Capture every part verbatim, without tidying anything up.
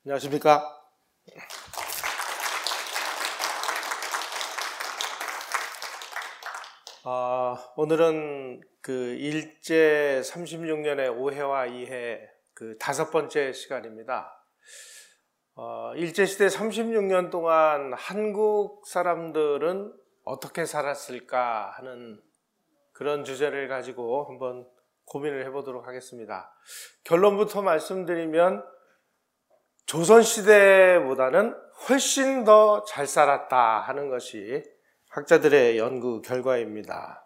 안녕하십니까. 어, 오늘은 그 일제 삼십육 년의 오해와 이해 그 다섯 번째 시간입니다. 어, 일제시대 삼십육 년 동안 한국 사람들은 어떻게 살았을까 하는 그런 주제를 가지고 한번 고민을 해보도록 하겠습니다. 결론부터 말씀드리면 조선시대보다는 훨씬 더 잘 살았다 하는 것이 학자들의 연구 결과입니다.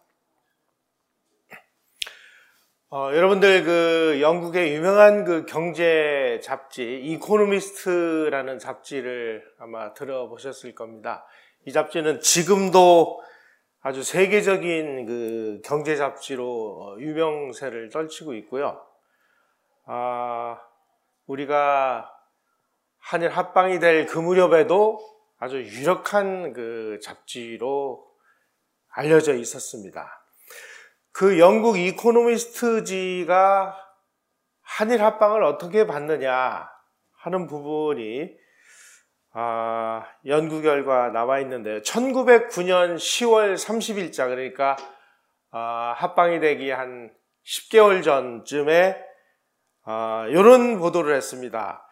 어, 여러분들 그 영국의 유명한 그 경제 잡지 이코노미스트라는 잡지를 아마 들어보셨을 겁니다. 이 잡지는 지금도 아주 세계적인 그 경제 잡지로 유명세를 떨치고 있고요. 아, 우리가 한일 합방이 될 그 무렵에도 아주 유력한 그 잡지로 알려져 있었습니다. 그 영국 이코노미스트지가 한일 합방을 어떻게 봤느냐 하는 부분이 아, 연구 결과 나와 있는데요. 천구백구 년 시월 삼십일자 그러니까 아, 합방이 되기 한 십 개월 전쯤에 아, 이런 보도를 했습니다.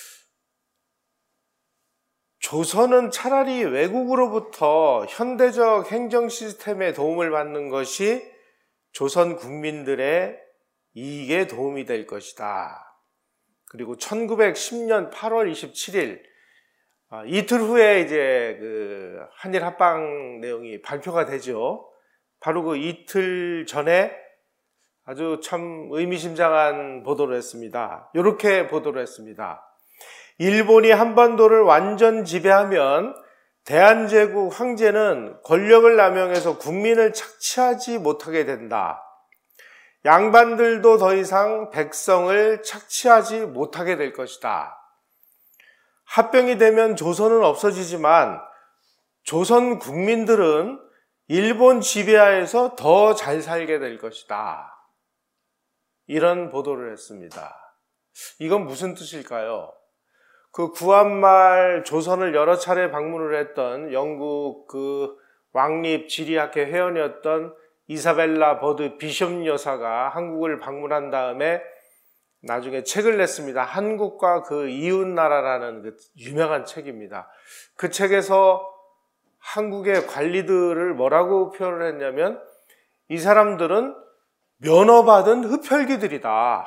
조선은 차라리 외국으로부터 현대적 행정 시스템에 도움을 받는 것이 조선 국민들의 이익에 도움이 될 것이다. 그리고 천구백십 년 팔월 이십칠일 이틀 후에 이제 그 한일 합방 내용이 발표가 되죠. 바로 그 이틀 전에 아주 참 의미심장한 보도를 했습니다. 이렇게 보도를 했습니다. 일본이 한반도를 완전 지배하면 대한제국 황제는 권력을 남용해서 국민을 착취하지 못하게 된다. 양반들도 더 이상 백성을 착취하지 못하게 될 것이다. 합병이 되면 조선은 없어지지만 조선 국민들은 일본 지배하에서 더 잘 살게 될 것이다. 이런 보도를 했습니다. 이건 무슨 뜻일까요? 그 구한말 조선을 여러 차례 방문을 했던 영국 그 왕립 지리학회 회원이었던 이사벨라 버드 비숍 여사가 한국을 방문한 다음에 나중에 책을 냈습니다. 한국과 그 이웃나라라는 그 유명한 책입니다. 그 책에서 한국의 관리들을 뭐라고 표현을 했냐면 이 사람들은 면허받은 흡혈귀들이다.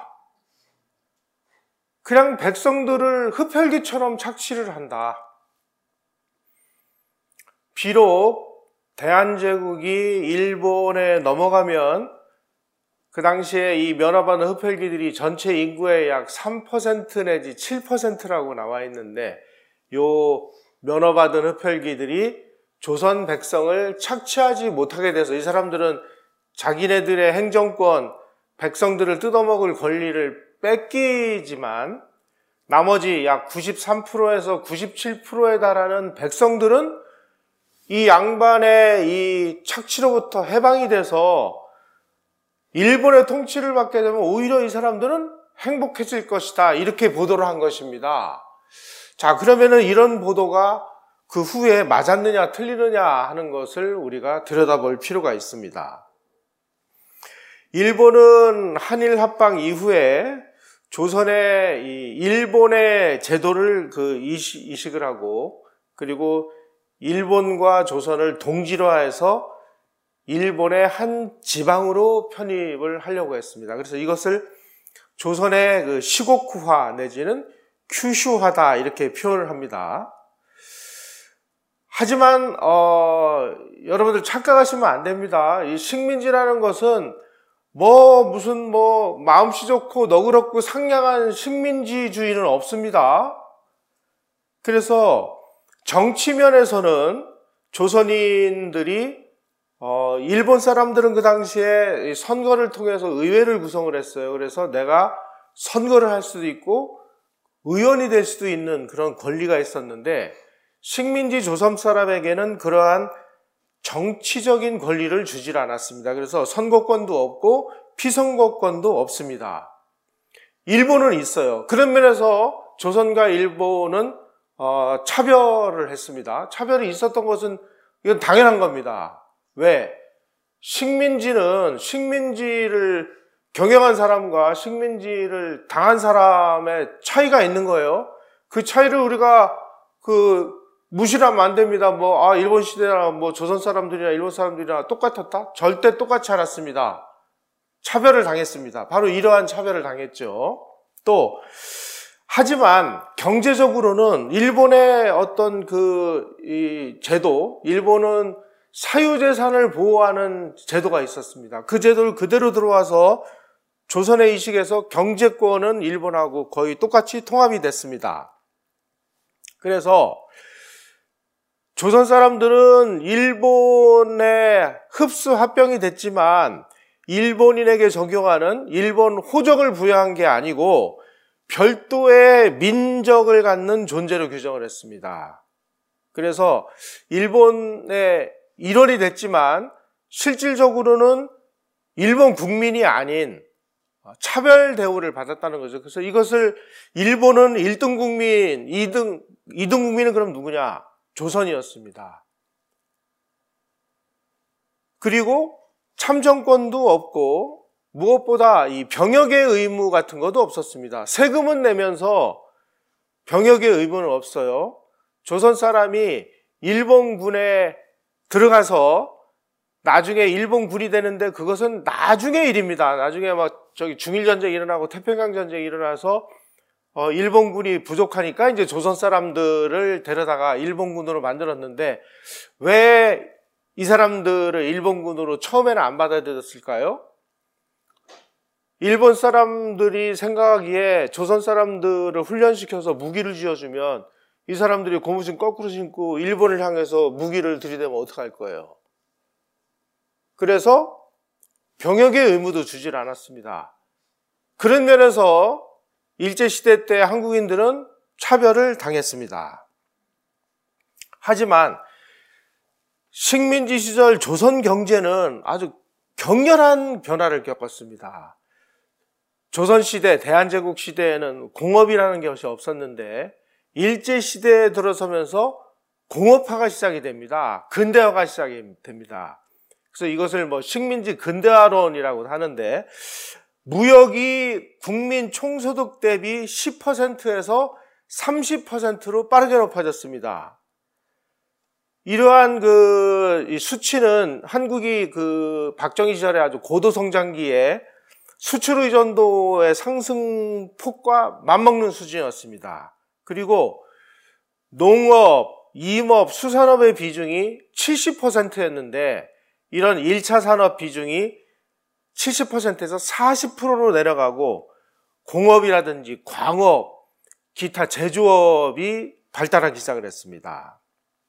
그냥 백성들을 흡혈귀처럼 착취를 한다. 비록 대한제국이 일본에 넘어가면 그 당시에 이 면허받은 흡혈귀들이 전체 인구의 약 삼 퍼센트 내지 칠 퍼센트라고 나와 있는데 요 면허받은 흡혈귀들이 조선 백성을 착취하지 못하게 돼서 이 사람들은 자기네들의 행정권, 백성들을 뜯어먹을 권리를 뺏기지만 나머지 약 구십삼 퍼센트에서 구십칠 퍼센트에 달하는 백성들은 이 양반의 이 착취로부터 해방이 돼서 일본의 통치를 받게 되면 오히려 이 사람들은 행복해질 것이다. 이렇게 보도를 한 것입니다. 자, 그러면은 이런 보도가 그 후에 맞았느냐 틀리느냐 하는 것을 우리가 들여다볼 필요가 있습니다. 일본은 한일 합방 이후에 조선의 이 일본의 제도를 그 이식을 하고 그리고 일본과 조선을 동질화해서 일본의 한 지방으로 편입을 하려고 했습니다. 그래서 이것을 조선의 그 시고쿠화 내지는 큐슈화다 이렇게 표현을 합니다. 하지만 어, 여러분들 착각하시면 안 됩니다. 이 식민지라는 것은 뭐 무슨 뭐 마음씨 좋고 너그럽고 상냥한 식민지주의는 없습니다. 그래서 정치면에서는 조선인들이 어, 일본 사람들은 그 당시에 선거를 통해서 의회를 구성을 했어요. 그래서 내가 선거를 할 수도 있고 의원이 될 수도 있는 그런 권리가 있었는데 식민지 조선 사람에게는 그러한 정치적인 권리를 주질 않았습니다. 그래서 선거권도 없고 피선거권도 없습니다. 일본은 있어요. 그런 면에서 조선과 일본은 어, 차별을 했습니다. 차별이 있었던 것은 이건 당연한 겁니다. 왜? 식민지는 식민지를 경영한 사람과 식민지를 당한 사람의 차이가 있는 거예요. 그 차이를 우리가 그 무시를 하면 안 됩니다. 뭐, 아, 일본 시대나 뭐 조선 사람들이나 일본 사람들이나 똑같았다? 절대 똑같지 않았습니다. 차별을 당했습니다. 바로 이러한 차별을 당했죠. 또, 하지만 경제적으로는 일본의 어떤 그, 이 제도, 일본은 사유재산을 보호하는 제도가 있었습니다. 그 제도를 그대로 들어와서 조선의 이식에서 경제권은 일본하고 거의 똑같이 통합이 됐습니다. 그래서 조선 사람들은 일본에 흡수 합병이 됐지만 일본인에게 적용하는 일본 호적을 부여한 게 아니고 별도의 민족을 갖는 존재로 규정을 했습니다. 그래서 일본의 일원이 됐지만 실질적으로는 일본 국민이 아닌 차별 대우를 받았다는 거죠. 그래서 이것을 일본은 일 등 국민, 이 등, 이 등 국민은 그럼 누구냐? 조선이었습니다. 그리고 참정권도 없고 무엇보다 이 병역의 의무 같은 것도 없었습니다. 세금은 내면서 병역의 의무는 없어요. 조선 사람이 일본군에 들어가서 나중에 일본군이 되는데 그것은 나중의 일입니다. 나중에 막 저기 중일전쟁이 일어나고 태평양 전쟁이 일어나서 어 일본군이 부족하니까 이제 조선 사람들을 데려다가 일본군으로 만들었는데 왜 이 사람들을 일본군으로 처음에는 안 받아들였을까요? 일본 사람들이 생각하기에 조선 사람들을 훈련시켜서 무기를 쥐어주면 이 사람들이 고무신 거꾸로 신고 일본을 향해서 무기를 들이대면 어떡할 거예요? 그래서 병역의 의무도 주질 않았습니다. 그런 면에서 일제시대 때 한국인들은 차별을 당했습니다. 하지만 식민지 시절 조선 경제는 아주 격렬한 변화를 겪었습니다. 조선시대, 대한제국 시대에는 공업이라는 것이 없었는데 일제시대에 들어서면서 공업화가 시작이 됩니다. 근대화가 시작이 됩니다. 그래서 이것을 뭐 식민지 근대화론이라고 하는데 무역이 국민 총소득 대비 십 퍼센트에서 삼십 퍼센트로 빠르게 높아졌습니다. 이러한 그 수치는 한국이 그 박정희 시절에 아주 고도 성장기에 수출 의존도의 상승폭과 맞먹는 수준이었습니다. 그리고 농업, 임업, 수산업의 비중이 칠십 퍼센트였는데 이런 일 차 산업 비중이 칠십 퍼센트에서 사십 퍼센트로 내려가고 공업이라든지 광업, 기타 제조업이 발달하기 시작을 했습니다.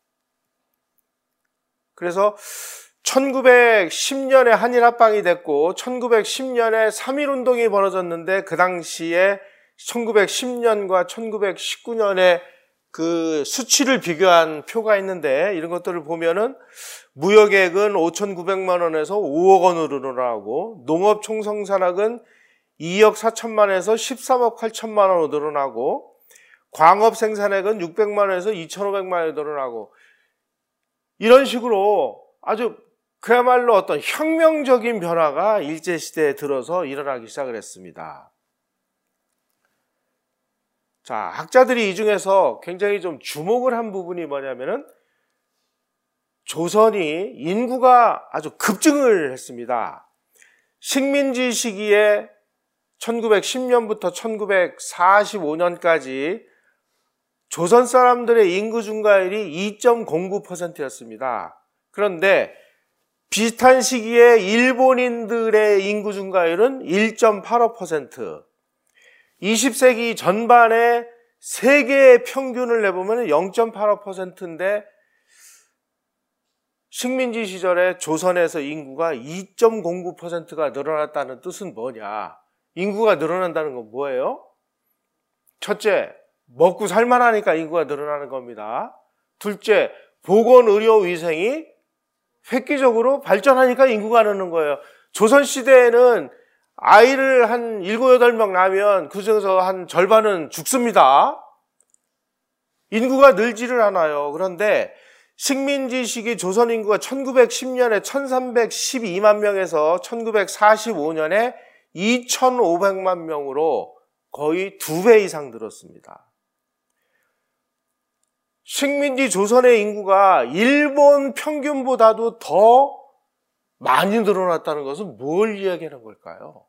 그래서 천구백십 년에 한일 합방이 됐고 천구백십 년에 삼일운동이 벌어졌는데 그 당시에 천구백십 년과 천구백십구 년에 그 수치를 비교한 표가 있는데 이런 것들을 보면은 무역액은 오천구백만 원에서 오억 원으로 늘어나고 농업 총생산액은 이억 사천만 원에서 십삼억 팔천만 원으로 늘어나고 광업 생산액은 육백만 원에서 이천오백만 원이 늘어나고 이런 식으로 아주 그야말로 어떤 혁명적인 변화가 일제시대에 들어서 일어나기 시작을 했습니다. 자, 학자들이 이 중에서 굉장히 좀 주목을 한 부분이 뭐냐면은 조선이 인구가 아주 급증을 했습니다. 식민지 시기에 천구백십 년부터 천구백사십오 년까지 조선 사람들의 인구 증가율이 이 점 공구 퍼센트였습니다. 그런데 비슷한 시기에 일본인들의 인구 증가율은 일 점 팔오 퍼센트, 이십 세기 전반에 세계의 평균을 내보면 영 점 팔오 퍼센트인데 식민지 시절에 조선에서 인구가 이 점 공구 퍼센트가 늘어났다는 뜻은 뭐냐? 인구가 늘어난다는 건 뭐예요? 첫째, 먹고 살만하니까 인구가 늘어나는 겁니다. 둘째, 보건, 의료, 위생이 획기적으로 발전하니까 인구가 느는 거예요. 조선시대에는 아이를 한 일곱, 여덟 명 낳으면 그 중에서 한 절반은 죽습니다. 인구가 늘지를 않아요. 그런데 식민지 시기 조선 인구가 천구백십 년에 천삼백십이만 명에서 천구백사십오 년에 이천오백만 명으로 거의 두 배 이상 늘었습니다. 식민지 조선의 인구가 일본 평균보다도 더 많이 늘어났다는 것은 뭘 이야기하는 걸까요?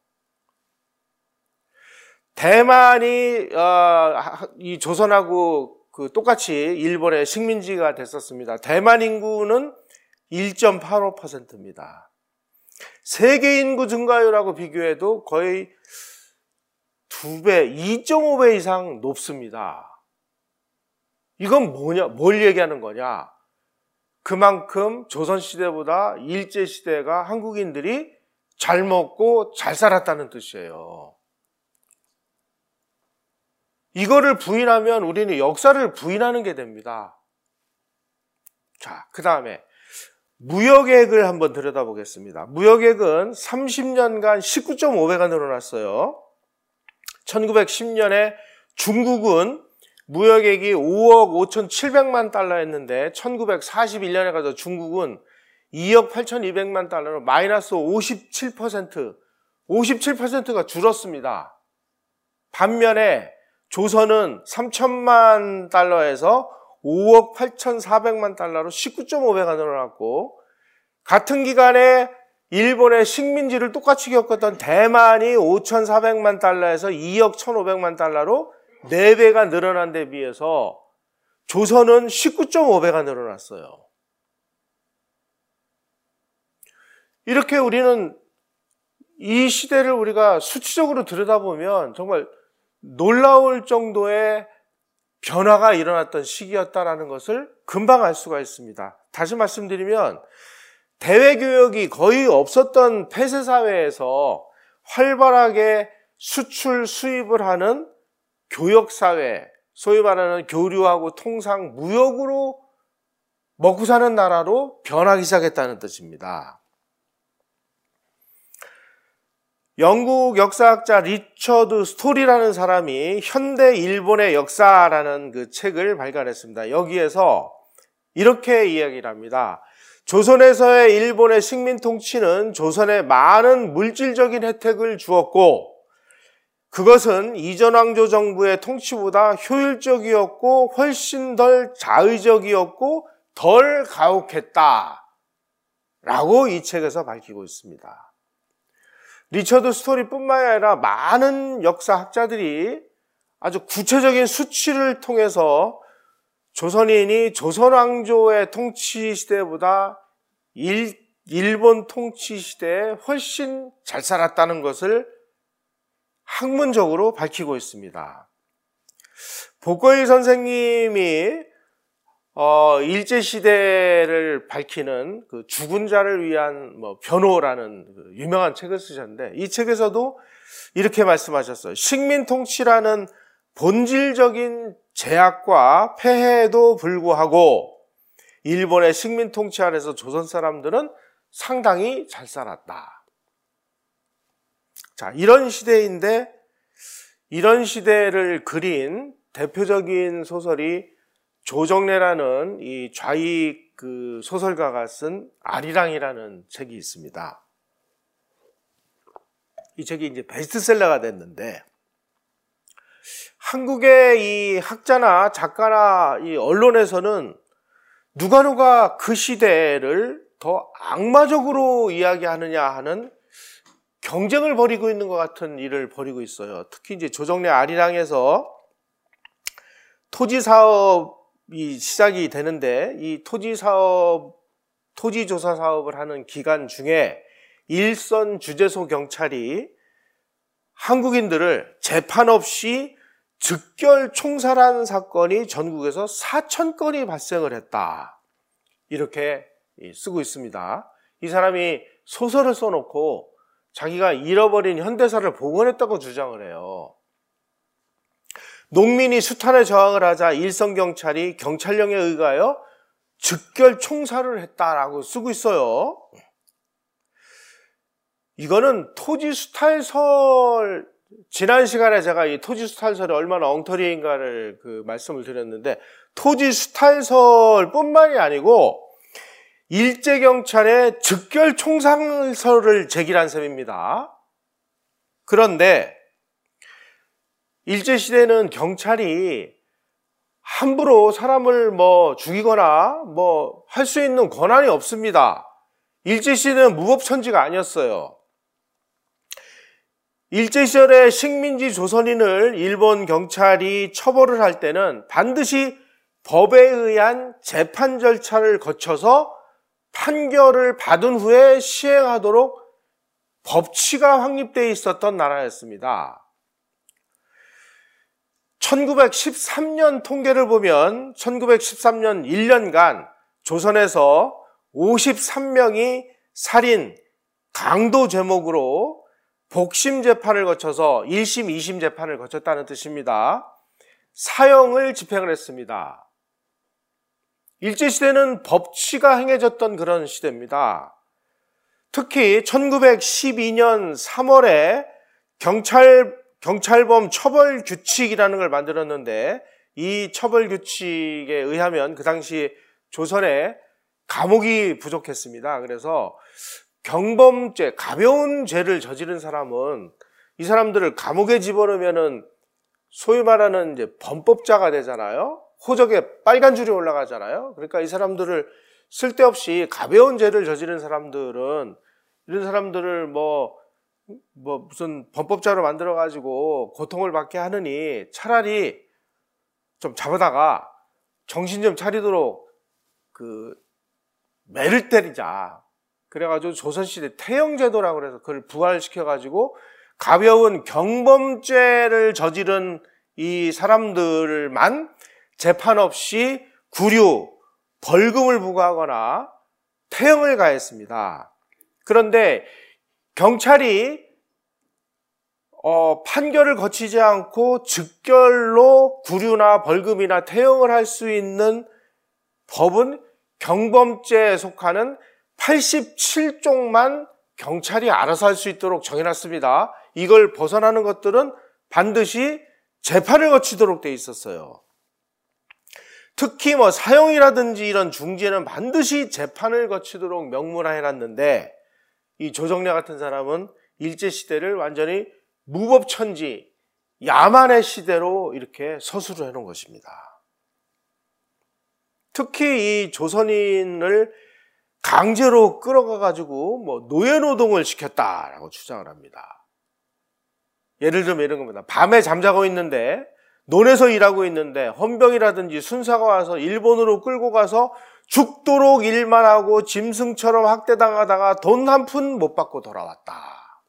대만이 어, 이 조선하고 그 똑같이 일본의 식민지가 됐었습니다. 대만 인구는 일 점 팔오 퍼센트입니다. 세계 인구 증가율하고 비교해도 거의 두 배, 이 점 오 배 이상 높습니다. 이건 뭐냐, 뭘 얘기하는 거냐? 그만큼 조선시대보다 일제시대가 한국인들이 잘 먹고 잘 살았다는 뜻이에요. 이거를 부인하면 우리는 역사를 부인하는 게 됩니다. 자, 그 다음에 무역액을 한번 들여다보겠습니다. 무역액은 삼십 년간 십구 점 오 배가 늘어났어요. 천구백십 년에 중국은 무역액이 오억 오천칠백만 달러였는데 천구백사십일 년에 가서 중국은 이억 팔천이백만 달러로 마이너스 오십칠 퍼센트, 오십칠 퍼센트가 줄었습니다. 반면에 조선은 삼천만 달러에서 오억 팔천사백만 달러로 십구 점 오 배가 늘어났고, 같은 기간에 일본의 식민지를 똑같이 겪었던 대만이 오천사백만 달러에서 이억 천오백만 달러로 네 배가 늘어난 데 비해서 조선은 십구 점 오 배가 늘어났어요. 이렇게 우리는 이 시대를 우리가 수치적으로 들여다보면 정말 놀라울 정도의 변화가 일어났던 시기였다는 것을 금방 알 수가 있습니다. 다시 말씀드리면 대외교역이 거의 없었던 폐쇄사회에서 활발하게 수출, 수입을 하는 교역사회, 소위 말하는 교류하고 통상, 무역으로 먹고 사는 나라로 변하기 시작했다는 뜻입니다. 영국 역사학자 리처드 스토리라는 사람이 현대 일본의 역사라는 그 책을 발간했습니다. 여기에서 이렇게 이야기를 합니다. 조선에서의 일본의 식민 통치는 조선에 많은 물질적인 혜택을 주었고, 그것은 이전 왕조 정부의 통치보다 효율적이었고 훨씬 덜 자의적이었고 덜 가혹했다 라고 이 책에서 밝히고 있습니다. 리처드 스토리뿐만 아니라 많은 역사학자들이 아주 구체적인 수치를 통해서 조선인이 조선 왕조의 통치 시대보다 일, 일본 통치 시대에 훨씬 잘 살았다는 것을 학문적으로 밝히고 있습니다. 복거일 선생님이 어, 일제시대를 밝히는 그 죽은 자를 위한 뭐 변호라는 그 유명한 책을 쓰셨는데, 이 책에서도 이렇게 말씀하셨어요. 식민 통치라는 본질적인 제약과 폐해에도 불구하고 일본의 식민 통치 아래서 조선 사람들은 상당히 잘 살았다. 자, 이런 시대인데 이런 시대를 그린 대표적인 소설이 조정래라는 이 좌익 그 소설가가 쓴 아리랑이라는 책이 있습니다. 이 책이 이제 베스트셀러가 됐는데, 한국의 이 학자나 작가나 이 언론에서는 누가 누가 그 시대를 더 악마적으로 이야기하느냐 하는 경쟁을 벌이고 있는 것 같은 일을 벌이고 있어요. 특히 이제 조정래 아리랑에서 토지 사업이 시작이 되는데, 이 토지 사업, 토지 조사 사업을 하는 기간 중에 일선 주재소 경찰이 한국인들을 재판 없이 즉결 총살한 사건이 전국에서 사천 건이 발생을 했다. 이렇게 쓰고 있습니다. 이 사람이 소설을 써놓고 자기가 잃어버린 현대사를 복원했다고 주장을 해요. 농민이 수탄에 저항을 하자 일선 경찰이 경찰령에 의하여 즉결 총살을 했다라고 쓰고 있어요. 이거는 토지 수탈설 지난 시간에 제가 이 토지 수탈설이 얼마나 엉터리인가를 그 말씀을 드렸는데, 토지 수탈설뿐만이 아니고 일제경찰의 즉결 총상설을 제기한 셈입니다. 그런데 일제시대는 경찰이 함부로 사람을 뭐 죽이거나 뭐 할 수 있는 권한이 없습니다. 일제시대는 무법천지가 아니었어요. 일제시절에 식민지 조선인을 일본 경찰이 처벌을 할 때는 반드시 법에 의한 재판 절차를 거쳐서 판결을 받은 후에 시행하도록 법치가 확립되어 있었던 나라였습니다. 천구백십삼 년 통계를 보면 천구백십삼 년 일 년간 조선에서 오십삼 명이 살인, 강도 제목으로 복심 재판을 거쳐서 일 심, 이 심 재판을 거쳤다는 뜻입니다. 사형을 집행을 했습니다. 일제시대는 법치가 행해졌던 그런 시대입니다. 특히 천구백십이 년 삼월에 경찰, 경찰범 처벌규칙이라는 걸 만들었는데, 이 처벌규칙에 의하면 그 당시 조선에 감옥이 부족했습니다. 그래서 경범죄, 가벼운 죄를 저지른 사람은 이 사람들을 감옥에 집어넣으면은 소위 말하는 이제 범법자가 되잖아요. 호적에 빨간 줄이 올라가잖아요. 그러니까 이 사람들을 쓸데없이 가벼운 죄를 저지른 사람들은 이런 사람들을 뭐, 뭐 무슨 범법자로 만들어가지고 고통을 받게 하느니 차라리 좀 잡아다가 정신 좀 차리도록 그 매를 때리자. 그래가지고 조선시대 태형제도라고 해서 그걸 부활시켜가지고 가벼운 경범죄를 저지른 이 사람들만 재판 없이 구류, 벌금을 부과하거나 태형을 가했습니다. 그런데 경찰이 어, 판결을 거치지 않고 즉결로 구류나 벌금이나 태형을 할 수 있는 법은 경범죄에 속하는 팔십칠 종만 경찰이 알아서 할 수 있도록 정해놨습니다. 이걸 벗어나는 것들은 반드시 재판을 거치도록 돼 있었어요. 특히 뭐 사형이라든지 이런 중죄는 반드시 재판을 거치도록 명문화 해놨는데, 이 조정래 같은 사람은 일제시대를 완전히 무법천지, 야만의 시대로 이렇게 서술을 해놓은 것입니다. 특히 이 조선인을 강제로 끌어가가지고 뭐 노예노동을 시켰다라고 주장을 합니다. 예를 들면 이런 겁니다. 밤에 잠자고 있는데, 논에서 일하고 있는데 헌병이라든지 순사가 와서 일본으로 끌고 가서 죽도록 일만 하고 짐승처럼 학대당하다가 돈 한 푼 못 받고 돌아왔다.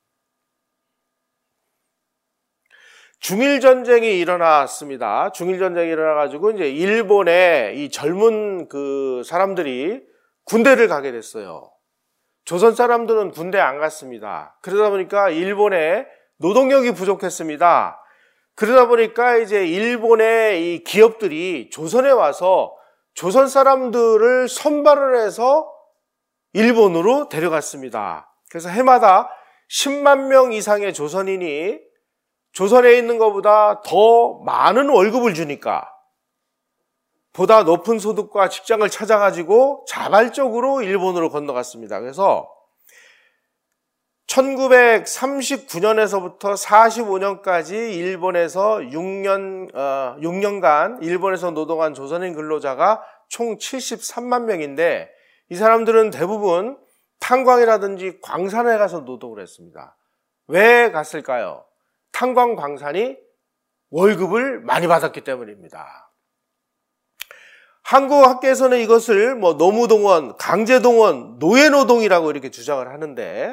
중일전쟁이 일어났습니다. 중일전쟁이 일어나가지고 이제 일본의 이 젊은 그 사람들이 군대를 가게 됐어요. 조선 사람들은 군대 안 갔습니다. 그러다 보니까 일본에 노동력이 부족했습니다. 그러다 보니까 이제 일본의 이 기업들이 조선에 와서 조선 사람들을 선발을 해서 일본으로 데려갔습니다. 그래서 해마다 십만 명 이상의 조선인이 조선에 있는 것보다 더 많은 월급을 주니까 보다 높은 소득과 직장을 찾아가지고 자발적으로 일본으로 건너갔습니다. 그래서 천구백삼십구 년에서부터 사십오 년까지 일본에서 육 년, 어, 육 년간 일본에서 노동한 조선인 근로자가 총 칠십삼만 명인데, 이 사람들은 대부분 탄광이라든지 광산에 가서 노동을 했습니다. 왜 갔을까요? 탄광 광산이 월급을 많이 받았기 때문입니다. 한국 학계에서는 이것을 뭐 노무동원, 강제동원, 노예노동이라고 이렇게 주장을 하는데,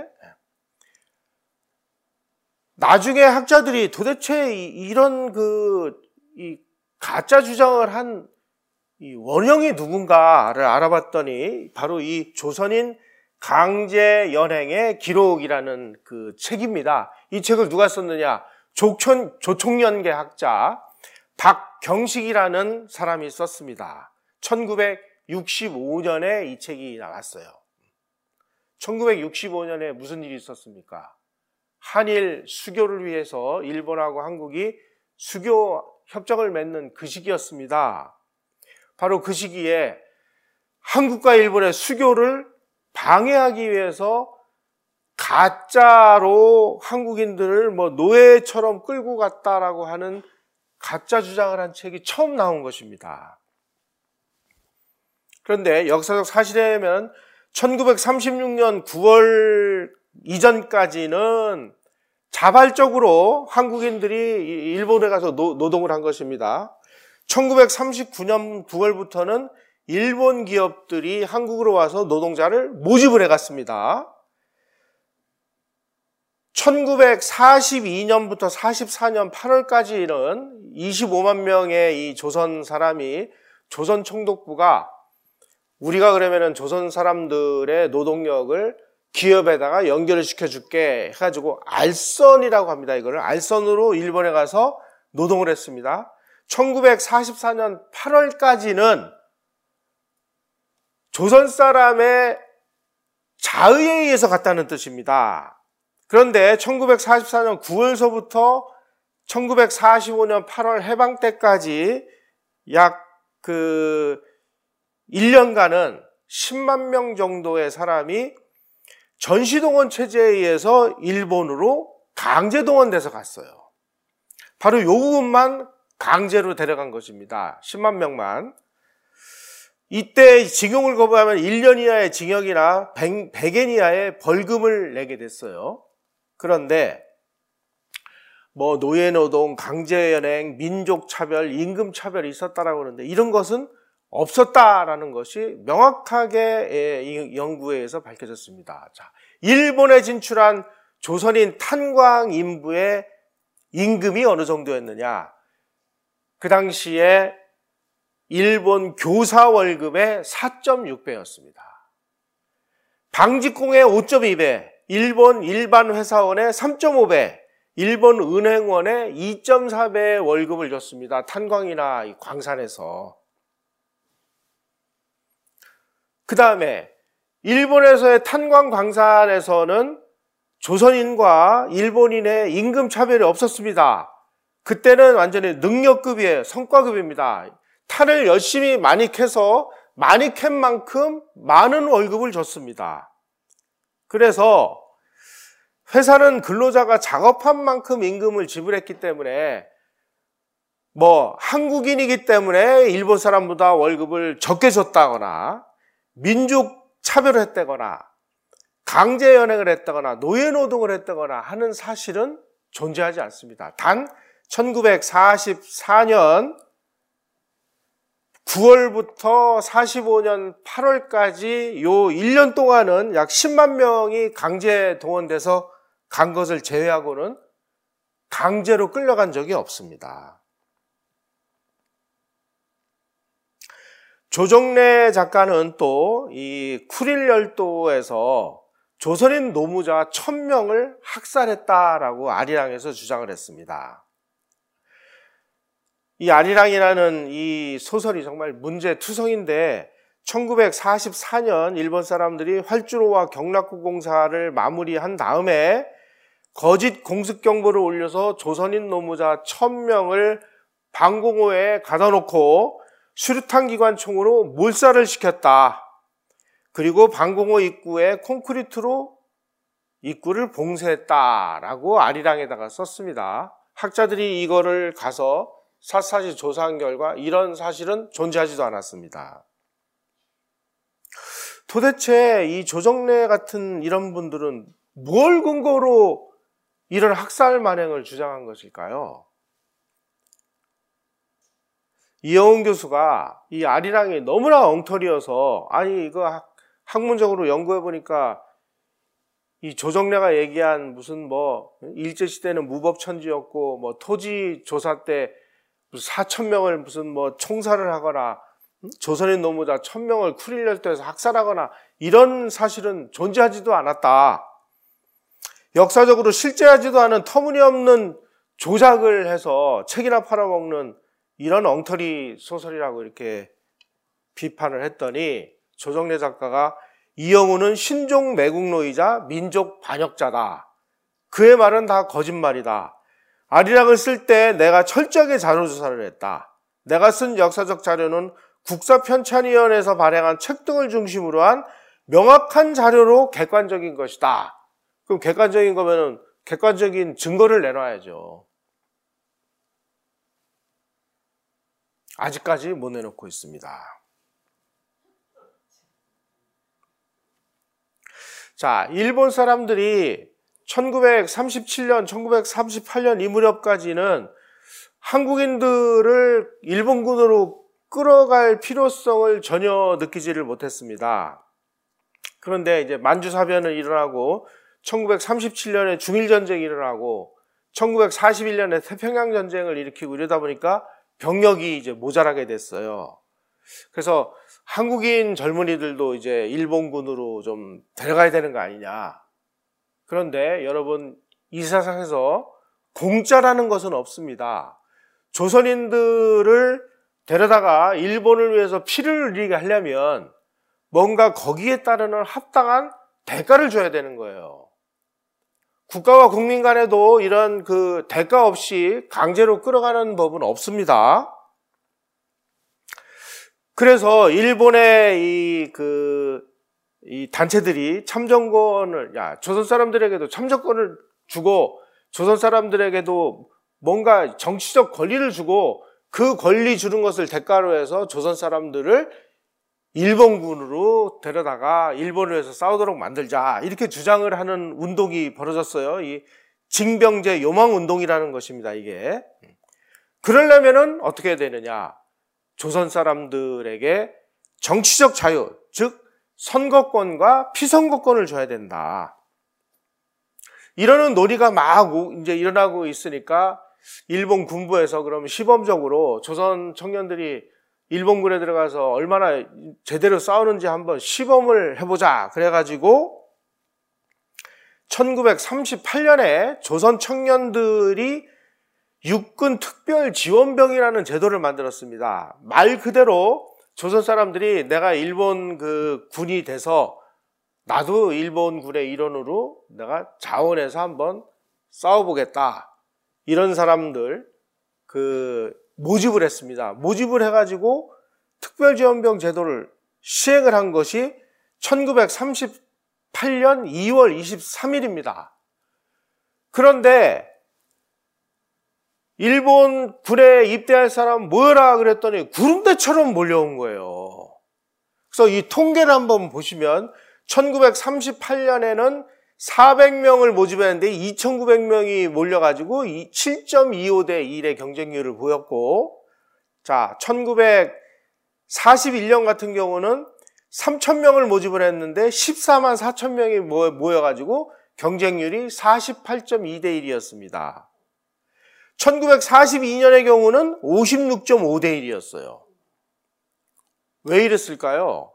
나중에 학자들이 도대체 이런 그, 이 가짜 주장을 한 이 원형이 누군가를 알아봤더니 바로 이 조선인 강제 연행의 기록이라는 그 책입니다. 이 책을 누가 썼느냐? 조촌, 조총련계 학자 박경식이라는 사람이 썼습니다. 천구백육십오 년에 이 책이 나왔어요. 천구백육십오 년에 무슨 일이 있었습니까? 한일 수교를 위해서 일본하고 한국이 수교 협정을 맺는 그 시기였습니다. 바로 그 시기에 한국과 일본의 수교를 방해하기 위해서 가짜로 한국인들을 뭐 노예처럼 끌고 갔다라고 하는 가짜 주장을 한 책이 처음 나온 것입니다. 그런데 역사적 사실이면 천구백삼십육 년 구월 이전까지는 자발적으로 한국인들이 일본에 가서 노, 노동을 한 것입니다. 천구백삼십구 년 구월부터는 일본 기업들이 한국으로 와서 노동자를 모집을 해갔습니다. 천구백사십이 년부터 사십사 년 팔월까지는 이십오만 명의 이 조선 사람이 조선 총독부가 우리가 그러면은 조선 사람들의 노동력을 기업에다가 연결을 시켜줄게 해가지고 알선이라고 합니다. 이거를 알선으로 일본에 가서 노동을 했습니다. 천구백사십사 년 팔월까지는 조선 사람의 자의에 의해서 갔다는 뜻입니다. 그런데 천구백사십사 년 구월서부터 천구백사십오 년 팔월 해방 때까지 약 그 일 년간은 십만 명 정도의 사람이 전시동원 체제에 의해서 일본으로 강제 동원돼서 갔어요. 바로 이 부분만 강제로 데려간 것입니다. 십만 명만. 이때 징용을 거부하면 일 년 이하의 징역이나 백 엔 이하의 벌금을 내게 됐어요. 그런데 뭐 노예노동, 강제연행, 민족차별, 임금차별이 있었다라고 하는데 이런 것은 없었다라는 것이 명확하게 연구에 의해서 밝혀졌습니다. 자, 일본에 진출한 조선인 탄광 인부의 임금이 어느 정도였느냐? 그 당시에 일본 교사 월급의 사 점 육 배였습니다. 방직공의 오 점 이 배, 일본 일반 회사원의 삼 점 오 배, 일본 은행원의 이 점 사 배의 월급을 줬습니다. 탄광이나 광산에서. 그 다음에 일본에서의 탄광 광산에서는 조선인과 일본인의 임금 차별이 없었습니다. 그때는 완전히 능력급이에요. 성과급입니다. 탄을 열심히 많이 캐서 많이 캔 만큼 많은 월급을 줬습니다. 그래서 회사는 근로자가 작업한 만큼 임금을 지불했기 때문에 뭐 한국인이기 때문에 일본 사람보다 월급을 적게 줬다거나 민족 차별을 했다거나 강제 연행을 했다거나 노예 노동을 했다거나 하는 사실은 존재하지 않습니다. 단 천구백사십사 년 구월부터 사십오 년 팔월까지 요 일 년 동안은 약 십만 명이 강제 동원돼서 간 것을 제외하고는 강제로 끌려간 적이 없습니다. 조정래 작가는 또 이 쿠릴열도에서 조선인 노무자 천 명을 학살했다라고 아리랑에서 주장을 했습니다. 이 아리랑이라는 이 소설이 정말 문제투성인데 천구백사십사 년 일본 사람들이 활주로와 경락구 공사를 마무리한 다음에 거짓 공습 경보를 올려서 조선인 노무자 천 명을 방공호에 가둬 놓고 수류탄 기관총으로 몰살을 시켰다. 그리고 방공호 입구에 콘크리트로 입구를 봉쇄했다라고 아리랑에다가 썼습니다. 학자들이 이거를 가서 샅샅이 조사한 결과 이런 사실은 존재하지도 않았습니다. 도대체 이 조정래 같은 이런 분들은 뭘 근거로 이런 학살 만행을 주장한 것일까요? 이영훈 교수가 이 아리랑이 너무나 엉터리여서 아니 이거 학문적으로 연구해보니까 이 조정래가 얘기한 무슨 뭐 일제시대는 무법천지였고 뭐 토지 조사 때 사천 명을 무슨 뭐 총살을 하거나 조선인 노무자 천 명을 쿠릴열도에서 학살하거나 이런 사실은 존재하지도 않았다. 역사적으로 실제하지도 않은 터무니없는 조작을 해서 책이나 팔아먹는 이런 엉터리 소설이라고 이렇게 비판을 했더니 조정래 작가가 이영훈은 신종 매국노이자 민족 반역자다. 그의 말은 다 거짓말이다. 아리랑을 쓸 때 내가 철저하게 자료조사를 했다. 내가 쓴 역사적 자료는 국사편찬위원회에서 발행한 책 등을 중심으로 한 명확한 자료로 객관적인 것이다. 그럼 객관적인 거면은 객관적인 증거를 내놔야죠. 아직까지 못 내놓고 있습니다. 자, 일본 사람들이 천구백삼십칠 년, 천구백삼십팔 년 이 무렵까지는 한국인들을 일본군으로 끌어갈 필요성을 전혀 느끼지를 못했습니다. 그런데 이제 만주사변은 일어나고 천구백삼십칠 년에 중일전쟁이 일어나고 천구백사십일 년에 태평양전쟁을 일으키고 이러다 보니까 병력이 이제 모자라게 됐어요. 그래서 한국인 젊은이들도 이제 일본군으로 좀 데려가야 되는 거 아니냐. 그런데 여러분, 이 세상에서 공짜라는 것은 없습니다. 조선인들을 데려다가 일본을 위해서 피를 흘리게 하려면 뭔가 거기에 따르는 합당한 대가를 줘야 되는 거예요. 국가와 국민 간에도 이런 그 대가 없이 강제로 끌어가는 법은 없습니다. 그래서 일본의 이 그 이 단체들이 참정권을, 야, 조선 사람들에게도 참정권을 주고 조선 사람들에게도 뭔가 정치적 권리를 주고 그 권리 주는 것을 대가로 해서 조선 사람들을 일본군으로 데려다가 일본을 위해서 싸우도록 만들자, 이렇게 주장을 하는 운동이 벌어졌어요. 이 징병제 요망운동이라는 것입니다, 이게. 그러려면은 어떻게 해야 되느냐? 조선 사람들에게 정치적 자유, 즉 선거권과 피선거권을 줘야 된다. 이러는 논의가 막 이제 일어나고 있으니까 일본 군부에서 그러면 시범적으로 조선 청년들이 일본군에 들어가서 얼마나 제대로 싸우는지 한번 시범을 해보자. 그래가지고 천구백삼십팔 년에 조선 청년들이 육군 특별지원병이라는 제도를 만들었습니다. 말 그대로 조선 사람들이 내가 일본 그 군이 돼서 나도 일본군의 일원으로 내가 자원해서 한번 싸워보겠다. 이런 사람들 그 모집을 했습니다. 모집을 해가지고 특별지원병 제도를 시행을 한 것이 천구백삼십팔 년 이월 이십삼일입니다. 그런데 일본 군에 입대할 사람 모여라 그랬더니 구름대처럼 몰려온 거예요. 그래서 이 통계를 한번 보시면 천구백삼십팔 년에는 사백 명을 모집했는데 이천구백 명이 몰려가지고 칠 점 이오 대 일의 경쟁률을 보였고, 자, 천구백사십일 년 같은 경우는 삼천 명을 모집을 했는데 십사만 사천 명이 모여가지고 경쟁률이 사십팔 점 이 대 일이었습니다. 천구백사십이 년의 경우는 오십육 점 오 대 일이었어요. 왜 이랬을까요?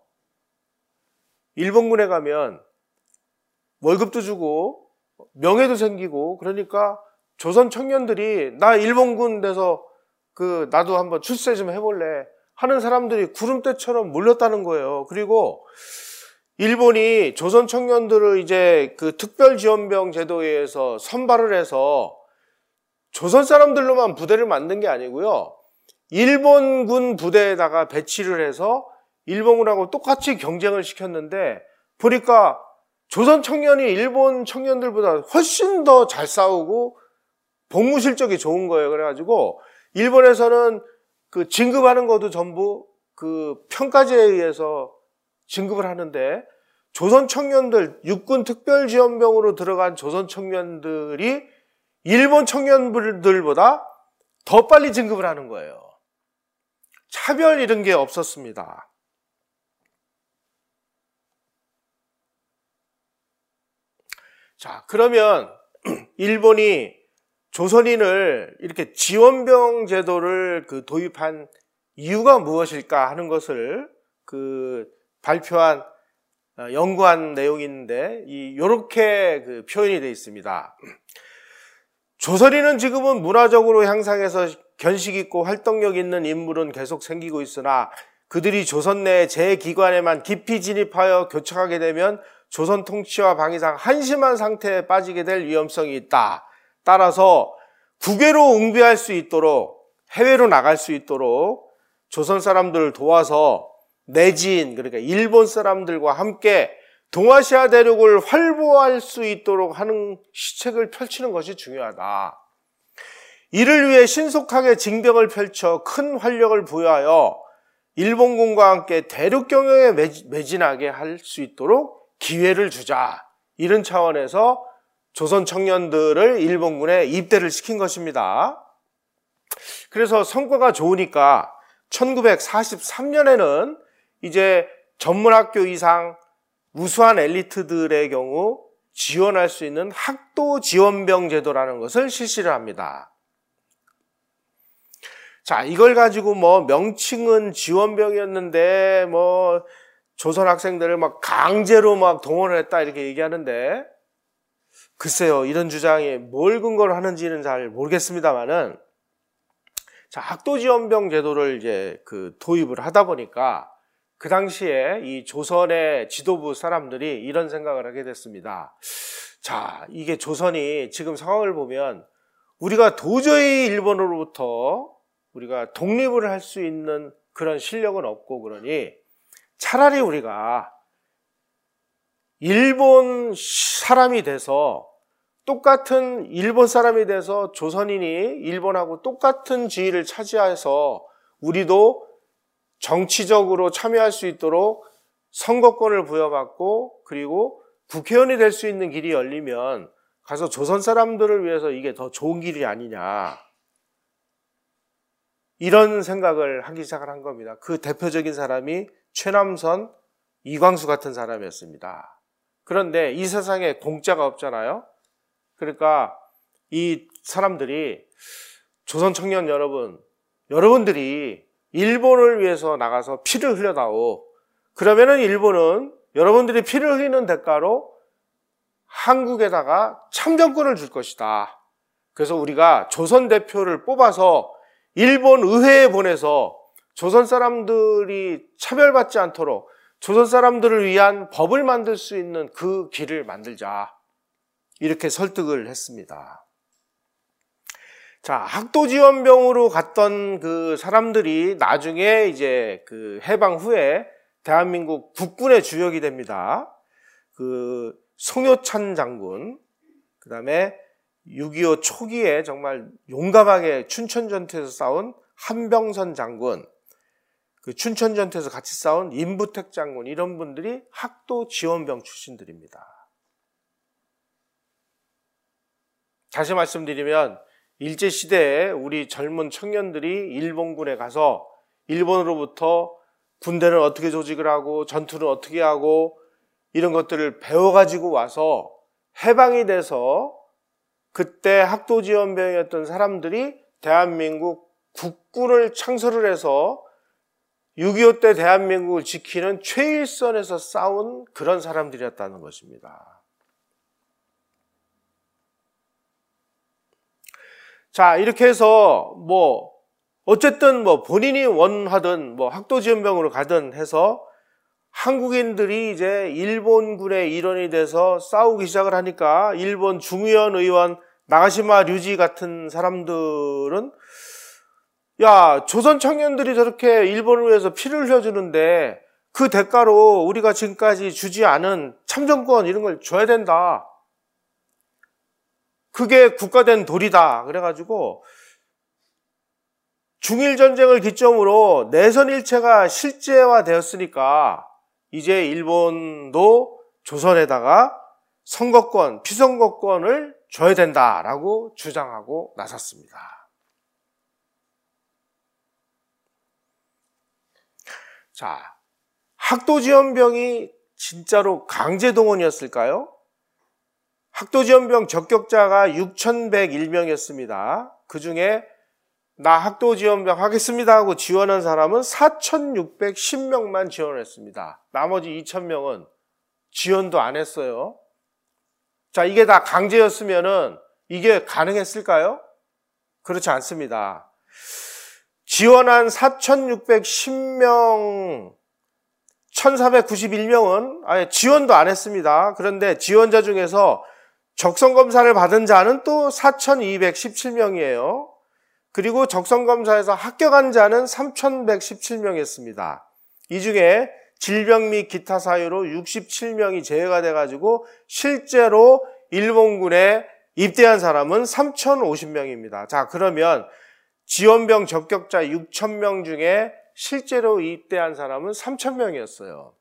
일본군에 가면 월급도 주고 명예도 생기고 그러니까 조선 청년들이 나 일본군 돼서 그 나도 한번 출세 좀 해볼래 하는 사람들이 구름대처럼 몰렸다는 거예요. 그리고 일본이 조선 청년들을 이제 그 특별지원병 제도에 의해서 선발을 해서 조선 사람들로만 부대를 만든 게 아니고요. 일본군 부대에다가 배치를 해서 일본군하고 똑같이 경쟁을 시켰는데 보니까 조선 청년이 일본 청년들보다 훨씬 더 잘 싸우고 복무 실적이 좋은 거예요. 그래가지고 일본에서는 그 진급하는 것도 전부 그 평가제에 의해서 진급을 하는데 조선 청년들, 육군 특별지원병으로 들어간 조선 청년들이 일본 청년들보다 더 빨리 진급을 하는 거예요. 차별 이런 게 없었습니다. 자, 그러면 일본이 조선인을 이렇게 지원병 제도를 그 도입한 이유가 무엇일까 하는 것을 그 발표한 연구한 내용이 있는데 이 요렇게 그 표현이 되어 있습니다. 조선인은 지금은 문화적으로 향상해서 견식 있고 활동력 있는 인물은 계속 생기고 있으나 그들이 조선 내 제기관에만 깊이 진입하여 교착하게 되면 조선 통치와 방위상 한심한 상태에 빠지게 될 위험성이 있다. 따라서 국외로 응비할 수 있도록, 해외로 나갈 수 있도록 조선 사람들을 도와서 내지인, 그러니까 일본 사람들과 함께 동아시아 대륙을 활보할 수 있도록 하는 시책을 펼치는 것이 중요하다. 이를 위해 신속하게 징병을 펼쳐 큰 활력을 부여하여 일본군과 함께 대륙 경영에 매진하게 할 수 있도록 기회를 주자. 이런 차원에서 조선 청년들을 일본군에 입대를 시킨 것입니다. 그래서 성과가 좋으니까 천구백사십삼 년에는 이제 전문학교 이상 우수한 엘리트들의 경우 지원할 수 있는 학도 지원병 제도라는 것을 실시를 합니다. 자, 이걸 가지고 뭐 명칭은 지원병이었는데 뭐 조선 학생들을 막 강제로 막 동원을 했다 이렇게 얘기하는데, 글쎄요, 이런 주장이 뭘 근거로 하는지는 잘 모르겠습니다만은, 자, 학도 지원병 제도를 이제 그 도입을 하다 보니까 그 당시에 이 조선의 지도부 사람들이 이런 생각을 하게 됐습니다. 자, 이게 조선이 지금 상황을 보면 우리가 도저히 일본으로부터 우리가 독립을 할 수 있는 그런 실력은 없고, 그러니 차라리 우리가 일본 사람이 돼서 똑같은 일본 사람이 돼서 조선인이 일본하고 똑같은 지위를 차지해서 우리도 정치적으로 참여할 수 있도록 선거권을 부여받고 그리고 국회의원이 될 수 있는 길이 열리면 가서 조선 사람들을 위해서 이게 더 좋은 길이 아니냐, 이런 생각을 하기 시작을 한 겁니다. 그 대표적인 사람이 최남선, 이광수 같은 사람이었습니다. 그런데 이 세상에 공짜가 없잖아요. 그러니까 이 사람들이, 조선 청년 여러분, 여러분들이 일본을 위해서 나가서 피를 흘려다오. 그러면은 일본은 여러분들이 피를 흘리는 대가로 한국에다가 참정권을 줄 것이다. 그래서 우리가 조선 대표를 뽑아서 일본 의회에 보내서 조선 사람들이 차별받지 않도록 조선 사람들을 위한 법을 만들 수 있는 그 길을 만들자. 이렇게 설득을 했습니다. 자, 학도지원병으로 갔던 그 사람들이 나중에 이제 그 해방 후에 대한민국 국군의 주역이 됩니다. 그 송효찬 장군, 그 다음에 육이오 초기에 정말 용감하게 춘천전투에서 싸운 한병선 장군, 그 춘천전투에서 같이 싸운 임부택 장군, 이런 분들이 학도지원병 출신들입니다. 다시 말씀드리면 일제시대에 우리 젊은 청년들이 일본군에 가서 일본으로부터 군대를 어떻게 조직을 하고 전투를 어떻게 하고 이런 것들을 배워가지고 와서 해방이 돼서 그때 학도지원병이었던 사람들이 대한민국 국군을 창설을 해서 육이오 때 대한민국을 지키는 최일선에서 싸운 그런 사람들이었다는 것입니다. 자, 이렇게 해서 뭐 어쨌든 뭐 본인이 원하든 뭐 학도지원병으로 가든 해서 한국인들이 이제 일본군의 일원이 돼서 싸우기 시작을 하니까 일본 중의원 의원 나가시마 류지 같은 사람들은, 야, 조선 청년들이 저렇게 일본을 위해서 피를 흘려주는데 그 대가로 우리가 지금까지 주지 않은 참정권 이런 걸 줘야 된다. 그게 국가된 도리다. 그래가지고 중일전쟁을 기점으로 내선일체가 실제화되었으니까 이제 일본도 조선에다가 선거권, 피선거권을 줘야 된다라고 주장하고 나섰습니다. 자, 학도지원병이 진짜로 강제동원이었을까요? 학도지원병 적격자가 육천백일 명이었습니다. 그 중에 나 학도지원병 하겠습니다 하고 지원한 사람은 사천육백십 명만 지원했습니다. 나머지 이천 명은 지원도 안 했어요. 자, 이게 다 강제였으면은 이게 가능했을까요? 그렇지 않습니다. 지원한 사천육백십 명 천사백구십일 명은 아예 지원도 안 했습니다. 그런데 지원자 중에서 적성검사를 받은 자는 또 사천이백십칠 명이에요. 그리고 적성검사에서 합격한 자는 삼천백십칠 명이었습니다. 이 중에 질병 및 기타 사유로 육십칠 명이 제외가 돼가지고 실제로 일본군에 입대한 사람은 삼천오십 명입니다. 자, 그러면 지원병 적격자 육천 명 중에 실제로 입대한 사람은 삼천 명이었어요.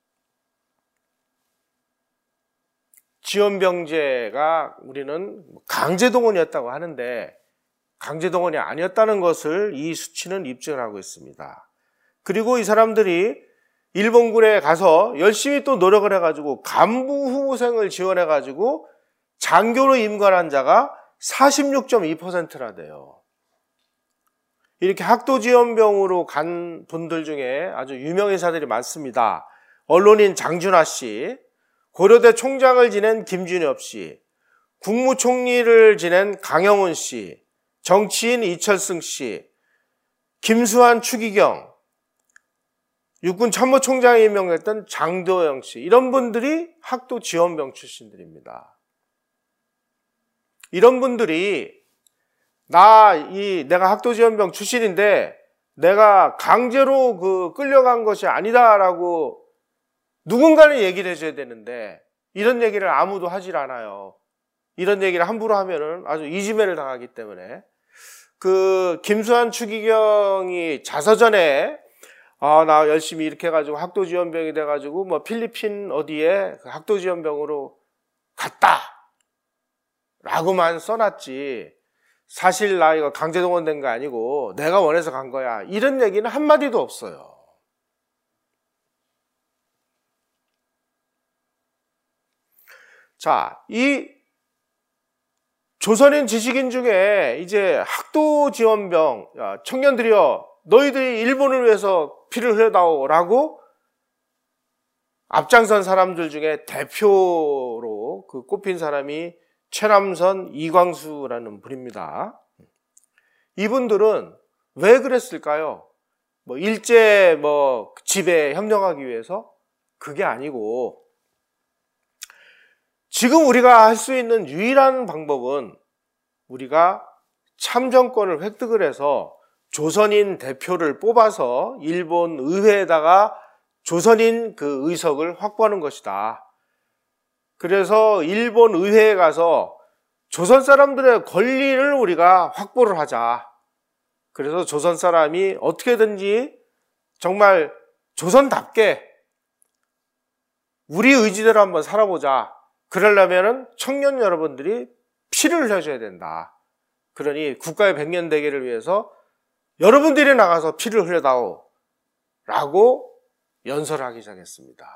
지원병제가 우리는 강제동원이었다고 하는데 강제동원이 아니었다는 것을 이 수치는 입증을 하고 있습니다. 그리고 이 사람들이 일본군에 가서 열심히 또 노력을 해가지고 간부 후보생을 지원해가지고 장교로 임관한 자가 사십육 점 이 퍼센트나 돼요. 이렇게 학도지원병으로 간 분들 중에 아주 유명인사들이 많습니다. 언론인 장준하 씨, 고려대 총장을 지낸 김준엽 씨, 국무총리를 지낸 강영훈 씨, 정치인 이철승 씨, 김수환 추기경, 육군 참모총장에 임명했던 장도영 씨, 이런 분들이 학도지원병 출신들입니다. 이런 분들이 나, 이, 내가 학도지원병 출신인데 내가 강제로 그 끌려간 것이 아니다라고 누군가는 얘기를 해줘야 되는데 이런 얘기를 아무도 하질 않아요. 이런 얘기를 함부로 하면은 아주 이지매를 당하기 때문에 그 김수환 추기경이 자서전에 아, 나 열심히 이렇게 해가지고 학도지원병이 돼가지고 뭐 필리핀 어디에 학도지원병으로 갔다 라고만 써놨지 사실 나 이거 강제동원된 거 아니고 내가 원해서 간 거야 이런 얘기는 한마디도 없어요. 자, 이 조선인 지식인 중에 이제 학도지원병 청년들이여 너희들이 일본을 위해서 피를 흘려다오라고 앞장선 사람들 중에 대표로 그 꼽힌 사람이 최남선, 이광수라는 분입니다. 이분들은 왜 그랬을까요? 뭐 일제 뭐 지배에 협력하기 위해서? 그게 아니고 지금 우리가 할 수 있는 유일한 방법은 우리가 참정권을 획득을 해서 조선인 대표를 뽑아서 일본 의회에다가 조선인 그 의석을 확보하는 것이다. 그래서 일본 의회에 가서 조선 사람들의 권리를 우리가 확보를 하자. 그래서 조선 사람이 어떻게든지 정말 조선답게 우리 의지대로 한번 살아보자. 그러려면 청년 여러분들이 피를 흘려줘야 된다. 그러니 국가의 백년대계를 위해서 여러분들이 나가서 피를 흘려다오 라고 연설을 하기 시작했습니다.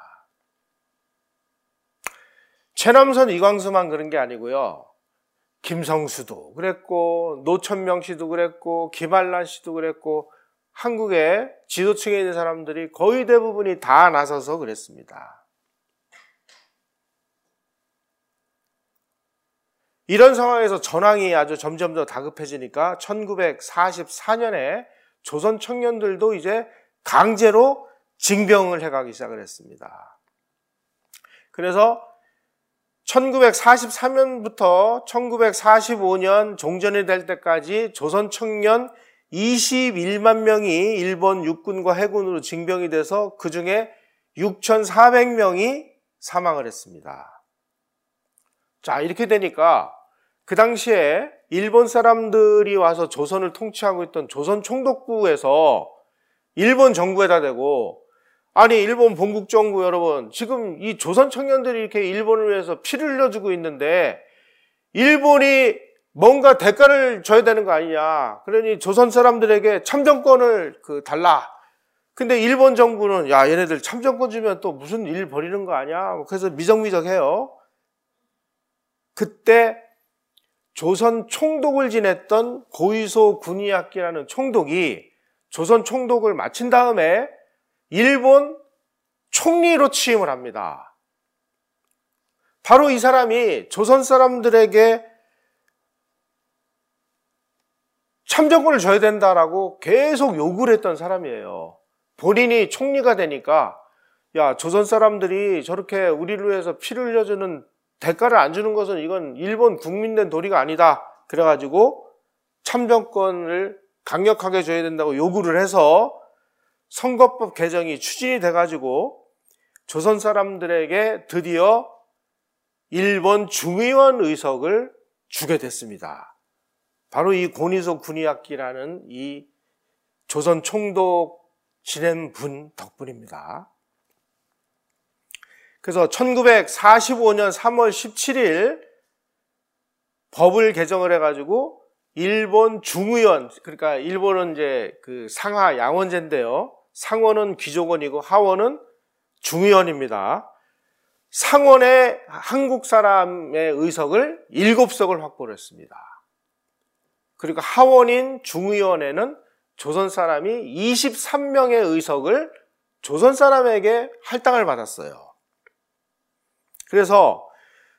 최남선, 이광수만 그런 게 아니고요. 김성수도 그랬고 노천명 씨도 그랬고 김한란 씨도 그랬고 한국의 지도층에 있는 사람들이 거의 대부분이 다 나서서 그랬습니다. 이런 상황에서 전황이 아주 점점 더 다급해지니까 천구백사십사 년에 조선 청년들도 이제 강제로 징병을 해가기 시작을 했습니다. 그래서 천구백사십삼 년부터 천구백사십오 년 종전이 될 때까지 조선 청년 이십일만 명이 일본 육군과 해군으로 징병이 돼서 그 중에 육천사백 명이 사망을 했습니다. 자, 이렇게 되니까 그 당시에 일본 사람들이 와서 조선을 통치하고 있던 조선 총독부에서 일본 정부에다 대고 아니 일본 본국정부 여러분 지금 이 조선 청년들이 이렇게 일본을 위해서 피를 흘려주고 있는데 일본이 뭔가 대가를 줘야 되는 거 아니냐. 그러니 조선 사람들에게 참정권을 그 달라. 근데 일본 정부는 야 얘네들 참정권 주면 또 무슨 일 벌이는 거 아니야. 그래서 미적미적해요. 그때 조선 총독을 지냈던 고이소 군의학기라는 총독이 조선 총독을 마친 다음에 일본 총리로 취임을 합니다. 바로 이 사람이 조선 사람들에게 참정권을 줘야 된다라고 계속 요구를 했던 사람이에요. 본인이 총리가 되니까 야, 조선 사람들이 저렇게 우리를 위해서 피를 흘려주는 대가를 안 주는 것은 이건 일본 국민된 도리가 아니다. 그래가지고 참정권을 강력하게 줘야 된다고 요구를 해서 선거법 개정이 추진이 돼가지고 조선 사람들에게 드디어 일본 중의원 의석을 주게 됐습니다. 바로 이 고니소 구니야키라는 이 조선 총독 지낸 분 덕분입니다. 그래서 천구백사십오 년 삼월 십칠일 법을 개정을 해가지고 일본 중의원, 그러니까 일본은 이제 그 상하 양원제인데요. 상원은 귀족원이고 하원은 중의원입니다. 상원에 한국 사람의 의석을 일곱 석을 확보를 했습니다. 그리고 하원인 중의원에는 조선 사람이 이십삼 명의 의석을 조선 사람에게 할당을 받았어요. 그래서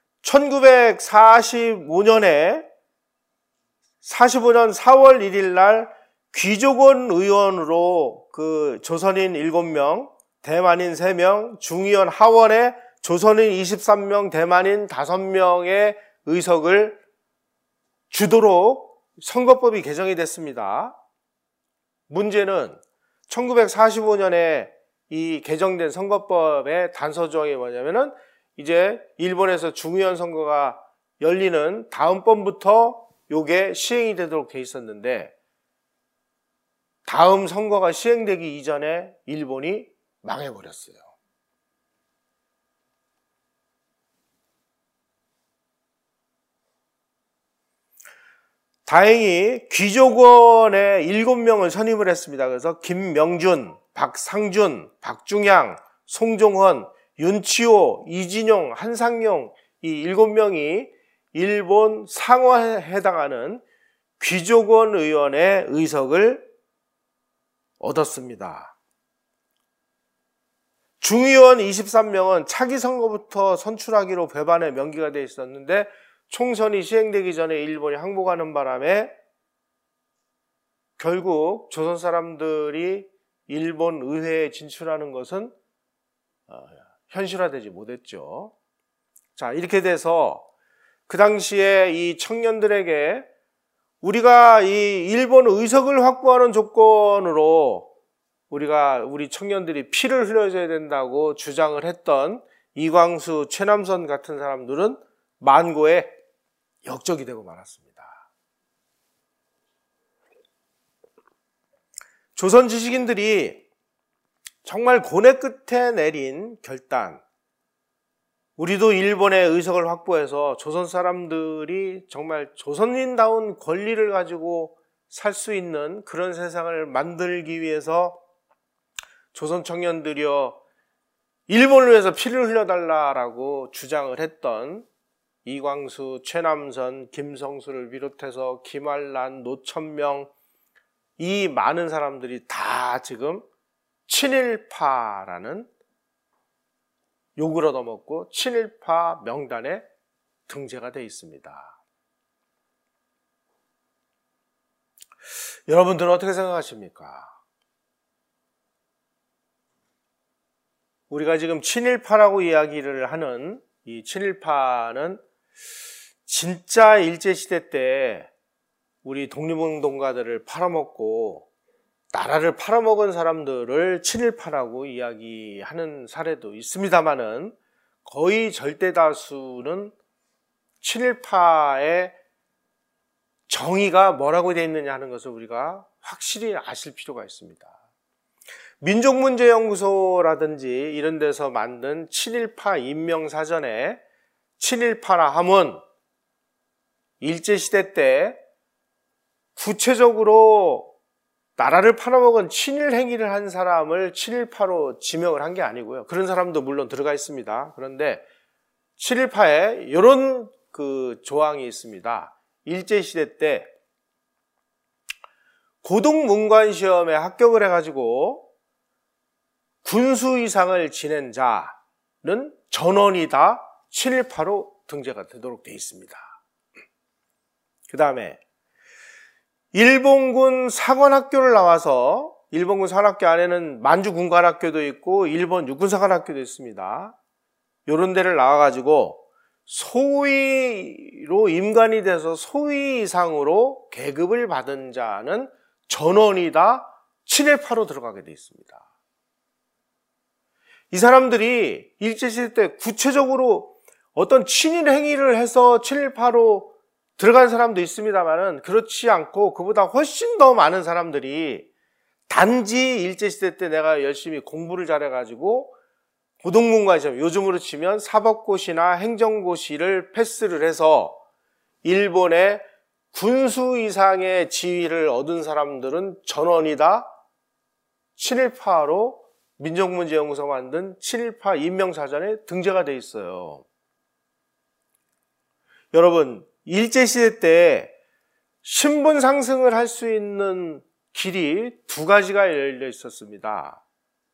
천구백사십오 년에 사십오 년 사월 일일 날 귀족원 의원으로 그 조선인 일곱 명, 대만인 세 명, 중의원 하원에 조선인 이십삼 명, 대만인 다섯 명의 의석을 주도록 선거법이 개정이 됐습니다. 문제는 천구백사십오 년에 이 개정된 선거법의 단서 조항이 뭐냐면은 이제 일본에서 중의원 선거가 열리는 다음번부터 요게 시행이 되도록 돼 있었는데 다음 선거가 시행되기 이전에 일본이 망해버렸어요. 다행히 귀족원에 일곱 명을 선임을 했습니다. 그래서 김명준, 박상준, 박중양, 송종헌, 윤치호, 이진용, 한상용 이 일곱 명이 일본 상원에 해당하는 귀족원 의원의 의석을 얻었습니다. 중의원 이십삼 명은 차기 선거부터 선출하기로 배반의 명기가 되어 있었는데 총선이 시행되기 전에 일본이 항복하는 바람에 결국 조선 사람들이 일본 의회에 진출하는 것은 현실화되지 못했죠. 자, 이렇게 돼서 그 당시에 이 청년들에게 우리가 이 일본 의석을 확보하는 조건으로 우리가 우리 청년들이 피를 흘려줘야 된다고 주장을 했던 이광수, 최남선 같은 사람들은 만고에 역적이 되고 말았습니다. 조선 지식인들이 정말 고뇌 끝에 내린 결단, 우리도 일본의 의석을 확보해서 조선 사람들이 정말 조선인다운 권리를 가지고 살 수 있는 그런 세상을 만들기 위해서 조선 청년들이여 일본을 위해서 피를 흘려달라라고 주장을 했던 이광수, 최남선, 김성수를 비롯해서 김알란, 노천명 이 많은 사람들이 다 지금 친일파라는 욕을 얻어먹고 친일파 명단에 등재가 되어 있습니다. 여러분들은 어떻게 생각하십니까? 우리가 지금 친일파라고 이야기를 하는 이 친일파는 진짜 일제시대 때 우리 독립운동가들을 팔아먹고 나라를 팔아먹은 사람들을 친일파라고 이야기하는 사례도 있습니다만은 거의 절대 다수는 친일파의 정의가 뭐라고 되어 있느냐 하는 것을 우리가 확실히 아실 필요가 있습니다. 민족문제연구소라든지 이런 데서 만든 친일파 인명사전에 친일파라 함은 일제시대 때 구체적으로 나라를 팔아먹은 친일 행위를 한 사람을 친일파로 지명을 한 게 아니고요. 그런 사람도 물론 들어가 있습니다. 그런데 친일파에 이런 그 조항이 있습니다. 일제시대 때 고등문관 시험에 합격을 해가지고 군수 이상을 지낸 자는 전원이 다 친일파로 등재가 되도록 되어 있습니다. 그 다음에 일본군 사관학교를 나와서 일본군 산학교 안에는 만주 군관학교도 있고 일본 육군사관학교도 있습니다. 이런 데를 나와가지고 소위로 임관이 돼서 소위 이상으로 계급을 받은 자는 전원이 다 친일파로 들어가게 돼 있습니다. 이 사람들이 일제시대 때 구체적으로 어떤 친일 행위를 해서 친일파로 들어간 사람도 있습니다만은 그렇지 않고 그보다 훨씬 더 많은 사람들이 단지 일제시대 때 내가 열심히 공부를 잘해가지고 고등문관 시험, 요즘으로 치면 사법고시나 행정고시를 패스를 해서 일본의 군수 이상의 지위를 얻은 사람들은 전원이 다 친일파로 민족문제연구소 만든 친일파 인명사전에 등재가 돼 있어요. 여러분, 일제시대 때 신분 상승을 할 수 있는 길이 두 가지가 열려 있었습니다.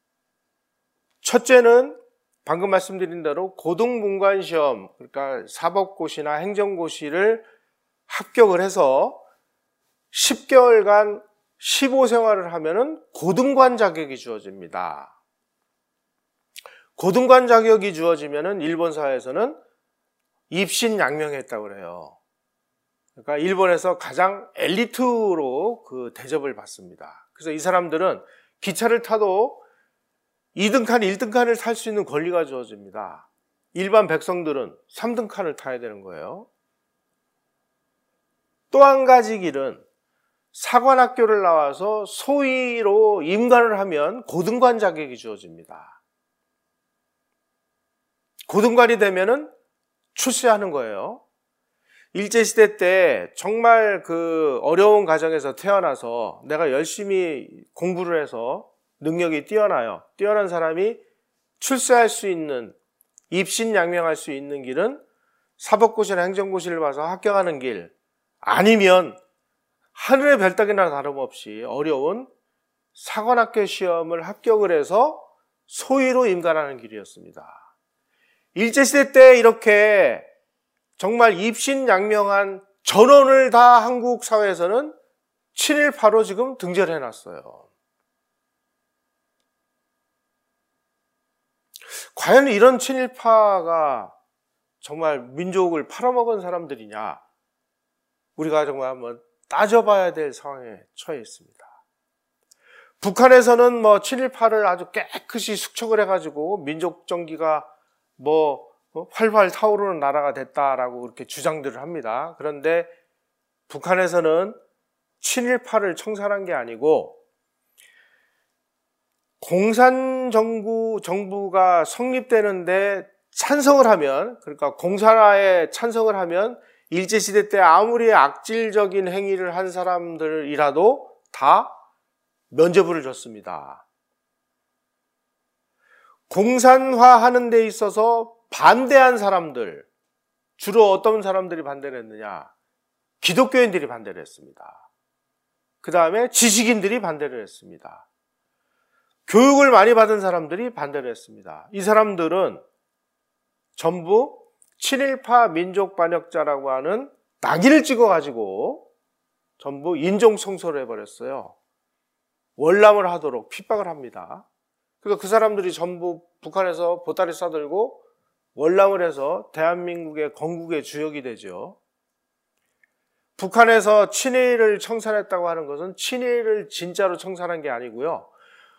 첫째는 방금 말씀드린 대로 고등문관 시험, 그러니까 사법고시나 행정고시를 합격을 해서 십 개월간 시보 생활을 하면은 고등관 자격이 주어집니다. 고등관 자격이 주어지면은 일본 사회에서는 입신양명했다고 그래요. 그러니까 일본에서 가장 엘리트로 그 대접을 받습니다. 그래서 이 사람들은 기차를 타도 이 등 칸, 일 등 칸을 탈 수 있는 권리가 주어집니다. 일반 백성들은 삼 등 칸을 타야 되는 거예요. 또 한 가지 길은 사관학교를 나와서 소위로 임관을 하면 고등관 자격이 주어집니다. 고등관이 되면은 출세하는 거예요. 일제시대 때 정말 그 어려운 가정에서 태어나서 내가 열심히 공부를 해서 능력이 뛰어나요. 뛰어난 사람이 출세할 수 있는, 입신양명할 수 있는 길은 사법고시나 행정고시를 봐서 합격하는 길, 아니면 하늘의 별 따기나 다름없이 어려운 사관학교 시험을 합격을 해서 소위로 임관하는 길이었습니다. 일제시대 때 이렇게 정말 입신양명한 전원을 다 한국 사회에서는 친일파로 지금 등재를 해놨어요. 과연 이런 친일파가 정말 민족을 팔아먹은 사람들이냐? 우리가 정말 한번 따져봐야 될 상황에 처해 있습니다. 북한에서는 뭐 친일파를 아주 깨끗이 숙청을 해가지고 민족 정기가 뭐 활활 타오르는 나라가 됐다라고 그렇게 주장들을 합니다. 그런데 북한에서는 친일파를 청산한 게 아니고 공산정부, 정부가 성립되는데 찬성을 하면, 그러니까 공산화에 찬성을 하면 일제시대 때 아무리 악질적인 행위를 한 사람들이라도 다 면죄부를 줬습니다. 공산화하는 데 있어서 반대한 사람들, 주로 어떤 사람들이 반대를 했느냐? 기독교인들이 반대를 했습니다. 그 다음에 지식인들이 반대를 했습니다. 교육을 많이 받은 사람들이 반대를 했습니다. 이 사람들은 전부 친일파 민족 반역자라고 하는 낙인을 찍어가지고 전부 인종청소를 해버렸어요. 월남을 하도록 핍박을 합니다. 그래서 그 사람들이 전부 북한에서 보따리 싸들고 월남을 해서 대한민국의 건국의 주역이 되죠. 북한에서 친일을 청산했다고 하는 것은 친일을 진짜로 청산한 게 아니고요.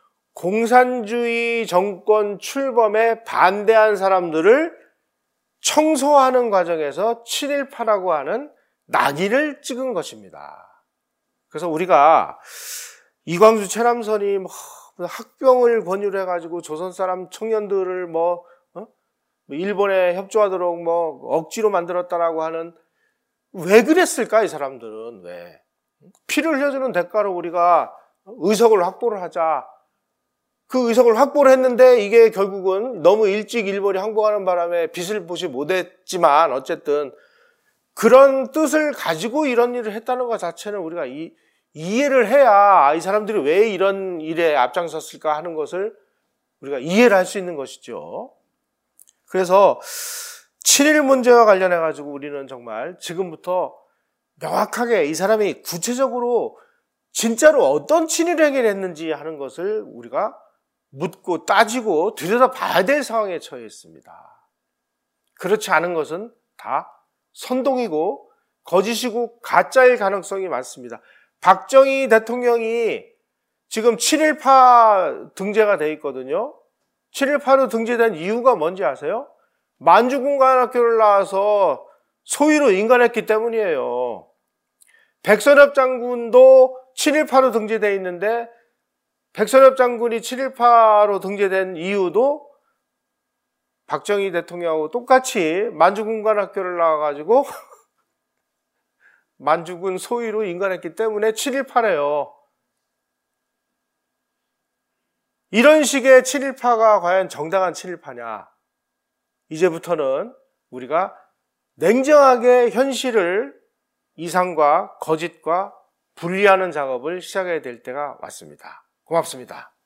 공산주의 정권 출범에 반대한 사람들을 청소하는 과정에서 친일파라고 하는 낙인을 찍은 것입니다. 그래서 우리가 이광수 최남선이 뭐 학병을 권유를 해가지고 조선 사람 청년들을 뭐 어? 일본에 협조하도록 뭐 억지로 만들었다라고 하는, 왜 그랬을까? 이 사람들은 왜? 피를 흘려주는 대가로 우리가 의석을 확보를 하자. 그 의석을 확보를 했는데 이게 결국은 너무 일찍 일본이 항복하는 바람에 빛을 보지 못했지만 어쨌든 그런 뜻을 가지고 이런 일을 했다는 것 자체는 우리가 이, 이해를 해야 이 사람들이 왜 이런 일에 앞장섰을까 하는 것을 우리가 이해를 할 수 있는 것이죠. 그래서 친일 문제와 관련해 가지고 우리는 정말 지금부터 명확하게 이 사람이 구체적으로 진짜로 어떤 친일행위를 했는지 하는 것을 우리가 묻고 따지고 들여다봐야 될 상황에 처해 있습니다. 그렇지 않은 것은 다 선동이고 거짓이고 가짜일 가능성이 많습니다. 박정희 대통령이 지금 친일파 등재가 돼 있거든요. 친일파로 등재된 이유가 뭔지 아세요? 만주군관학교를 나와서 소위로 인간했기 때문이에요. 백선엽 장군도 친일파로 등재되어 있는데 백선엽 장군이 친일파로 등재된 이유도 박정희 대통령하고 똑같이 만주군관학교를 나와가지고 만주군 소위로 인간했기 때문에 친일파래요. 이런 식의 친일파가 과연 정당한 친일파냐? 이제부터는 우리가 냉정하게 현실을 이상과 거짓과 분리하는 작업을 시작해야 될 때가 왔습니다. 고맙습니다.